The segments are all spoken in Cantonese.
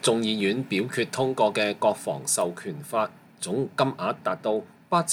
眾議院表決通過嘅國防授權法總金額達到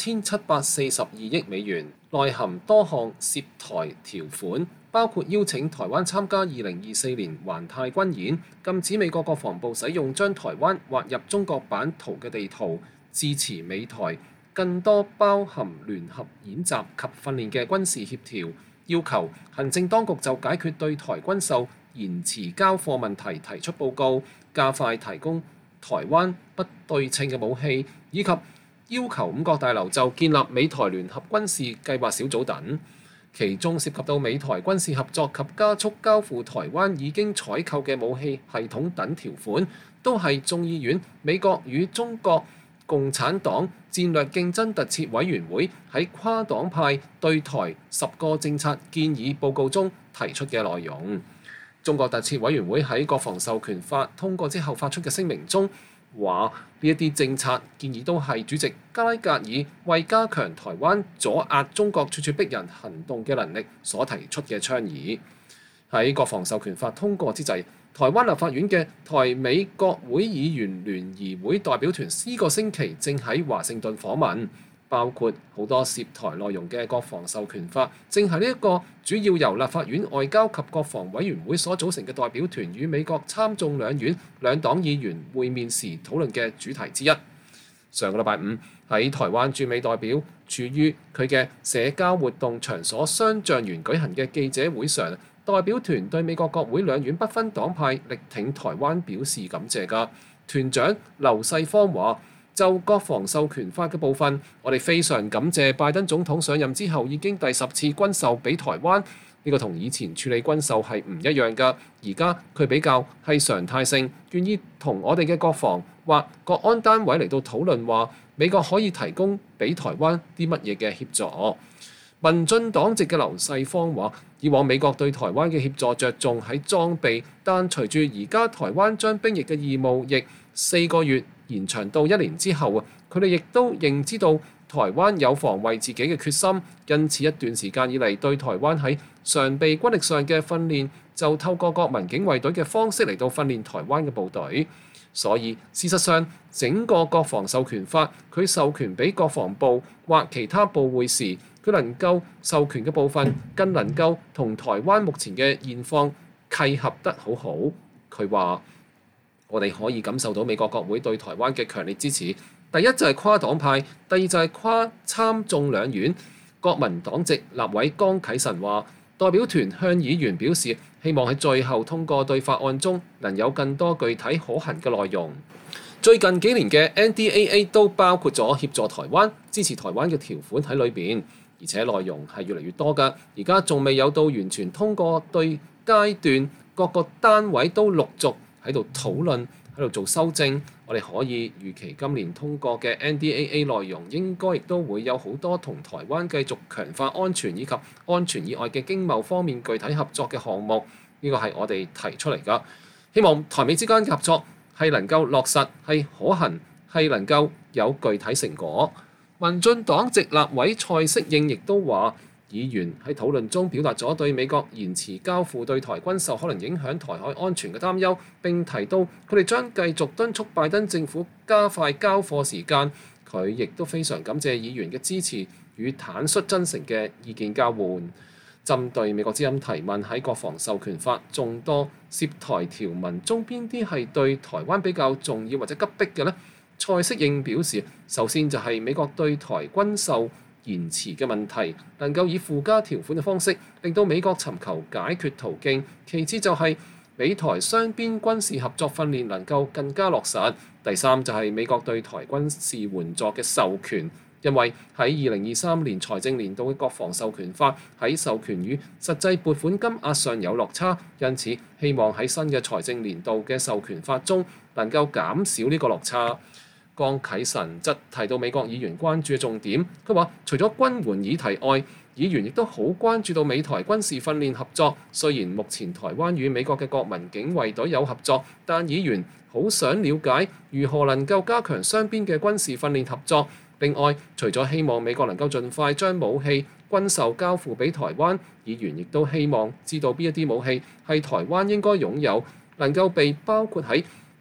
8742億美元，內含多項涉台條款，包括邀請台灣參加2024年環太軍演，禁止美國國防部使用將台灣劃入中國版圖嘅地圖，支持美台更多包含聯合演習及訓練嘅軍事協調，要求行政當局就解決對台軍售延遲交貨問題提出報告，加快提供台灣不對稱嘅武器，以及要求五角大樓就建立美台聯合軍事計劃小組等。其中涉及到美台軍事合作及加速交付台灣已經採購嘅武器系統等條款，都係眾議院美國與中國共產黨戰略競爭特設委員會喺跨黨派對台10個政策建議報告中提出嘅內容。中國特設委員會喺國防授權法通過之後發出嘅聲明中話，呢一啲政策建議都係主席加拉格爾為加強台灣阻壓中國處處逼人行動嘅能力所提出嘅倡議。喺國防授權法通過之際，台灣立法院嘅台美國會議員聯誼會代表團呢個星期正喺華盛頓訪問，包括好多涉台內容嘅國防授權法，正係呢一個主要由立法院外交及國防委員會所組成嘅代表團與美國參眾兩院兩黨議員會面時討論嘅主題之一。上個禮拜五喺台灣駐美代表處於佢嘅社交活動場所雙橡園舉行嘅記者會上，代表團對美國國會兩院不分黨派力挺台灣表示感謝㗎。團長劉世芳話：就國防授權法嘅部分，我哋非常感謝拜登總統上任之後已經第10次軍售俾台灣，呢個同以前處理軍售係唔一樣㗎。而家佢比較係常態性，願意同我哋嘅國防或國安單位嚟到討論話，美國可以提供俾台灣啲乜嘢嘅協助。民進黨籍嘅劉世芳話：以往美國對台灣嘅協助着重喺裝備，但隨住而家台灣將兵役嘅義務役4個月延長到1年之後啊，佢哋亦都認知到台灣有防衛自己嘅決心，因此一段時間以嚟對台灣喺常備軍力上嘅訓練，就透過國民警衛隊嘅方式嚟到訓練台灣嘅部隊。所以事實上，整個國防授權法佢授權俾國防部或其他部會時，佢能夠授權嘅部分更能夠同台灣目前嘅現況契合得好好。佢話：我哋可以感受到美國國會對台灣嘅強烈支持。第一就係跨黨派，第二就係跨參眾兩院。國民黨籍立委江啟臣話：代表團向議員表示，希望喺最後通過對法案中能有更多具體可行嘅內容。最近幾年嘅 NDAA 都包括咗協助台灣、支持台灣嘅條款喺裏邊，而且內容係越嚟越多㗎。而家仲未有到完全通過對階段，各個單位都陸續喺度討論，喺度做修正。我哋可以預期今年通過嘅 NDAA 內容應該亦都會有好多同台灣繼續強化安全以及安全以外嘅經貿方面具體合作嘅項目。呢個係我哋提出嚟㗎，希望台美之間嘅合作係能夠落實，係可行，係能夠有具體成果。民進黨籍立委蔡適應亦都話，議員喺討論中表達咗對美國延遲交付對台軍售可能影響台海安全嘅擔憂，並提到佢哋將繼續敦促拜登政府加快交貨時間。佢亦都非常感謝議員嘅支持與坦率真誠嘅意見交換。針對美國之音提問喺國防授權法眾多涉台條文中邊啲係對台灣比較重要或者急迫嘅呢？蔡適應表示，首先就係美國對台軍售延遲嘅問題能夠以附加條款嘅方式令到美國尋求解決途徑，其次就係美台雙邊軍事合作訓練能夠更加落實，第三就係美國對台軍事援助嘅授權。因為喺2023年財政年度嘅國防授權法喺授權與實際撥款金額上有落差，因此希望喺新嘅財政年度嘅授權法中能夠減少呢個落差。江啟臣則提到美國議員關注嘅重點，佢話除咗軍援議題外，議員亦都好關注到美台軍事訓練合作。雖然目前台灣與美國嘅國民警衛隊有合作，但議員好想了解如何能夠加強雙邊嘅軍事訓練合作。另外，除咗希望美國能夠盡快將武器軍售交付俾台灣，議員亦都希望知道邊一啲武器係台灣應該擁有，能夠被包括喺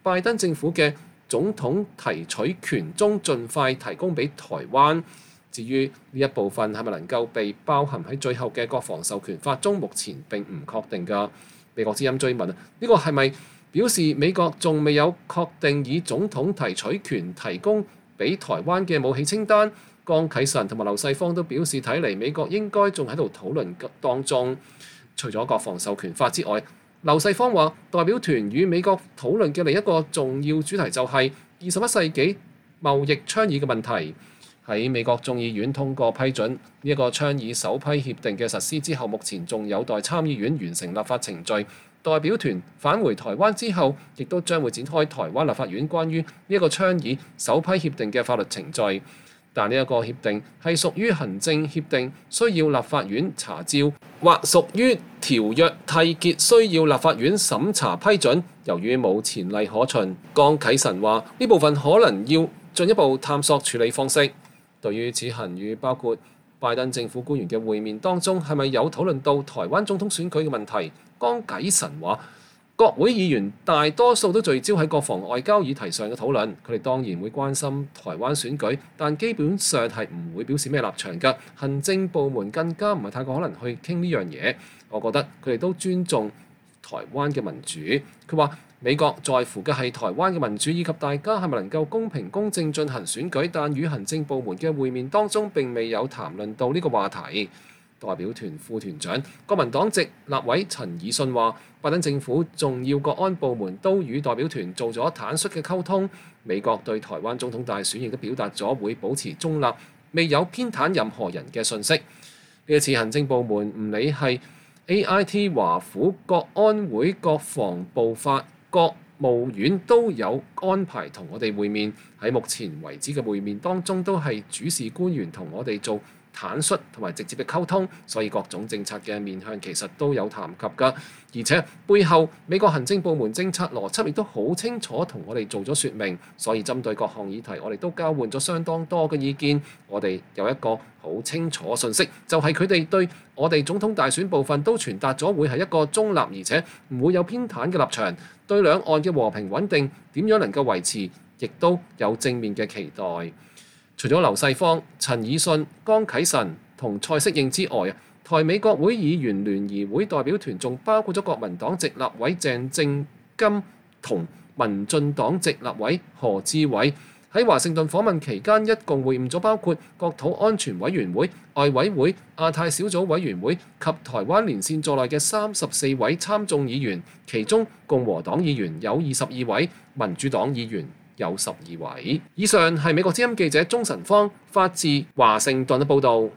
拜登政府嘅總統提取權中盡快提供俾台灣。至於呢一部分係咪能夠被包含喺最後嘅國防授權法中，目前並唔確定㗎。美國之音追問呢個係咪表示美國仲未有確定以總統提取權提供俾台灣嘅武器清單？江啟臣同埋劉世芳都表示，睇嚟美國應該仲喺度討論當中。除咗國防授權法之外，劉世芳話代表團與美國討論嘅另一個重要主題就係21世紀貿易倡議嘅問題。喺美國眾議院通過批准呢一個倡議首批協定嘅實施之後，目前仲有待參議院完成立法程序。代表團返回台灣之後，亦都將會展開台灣立法院關於呢一個倡議首批協定嘅法律程序。但呢一個協定係屬於行政協定，需要立法院查照，或屬於條約締結，需要立法院審查批准。由於冇前例可循，江啟臣話呢部分可能要進一步探索處理方式。對於此行與包括拜登政府官員嘅會面當中，係咪有討論到台灣總統選舉嘅問題？江啟臣話，國會議員大多數都聚焦喺國防外交議題上嘅討論，佢哋當然會關心台灣選舉，但基本上係唔會表示咩立場㗎。行政部門更加唔係太過可能去傾呢樣嘢。我覺得佢哋都尊重台灣嘅民主。佢話美國在乎嘅係台灣嘅民主，以及大家係咪能夠公平公正進行選舉，但與行政部門嘅會面當中並未有談論到呢個話題。代表團副團長國民黨籍立委陳以信話，拜登政府重要國安部門都與代表團做咗坦率嘅溝通，美國對台灣總統大選亦都表達咗會保持中立，未有偏袒任何人嘅訊息。呢一次行政部門唔理係 AIT 華府國安會、國防部法、國務院都有安排同我哋會面，喺目前為止嘅會面當中都係主事官員同我哋做坦率同埋直接嘅溝通，所以各種政策嘅面向其實都有談及㗎，而且背後美國行政部門政策邏輯亦都好清楚同我哋做咗説明，所以針對各項議題，我哋都交換咗相當多嘅意見。我哋有一個好清楚嘅訊息，就係佢哋對我哋總統大選部分都傳達咗會係一個中立而且唔會有偏袒嘅立場，對兩岸嘅和平穩定點樣能夠維持，亦都有正面嘅期待。除咗劉世芳、陳以信、江啟臣同蔡適應之外，台美國會議員聯誼會代表團仲包括咗國民黨籍立委鄭正金同民進黨籍立委何志偉。喺華盛頓訪問期間，一共會晤咗包括國土安全委員會、外委會、亞太小組委員會及台灣連線在內嘅34位參眾議員，其中共和黨議員有22位，民主黨議員有12位。以上係美國之音記者鍾晨芳發自華盛頓嘅報導。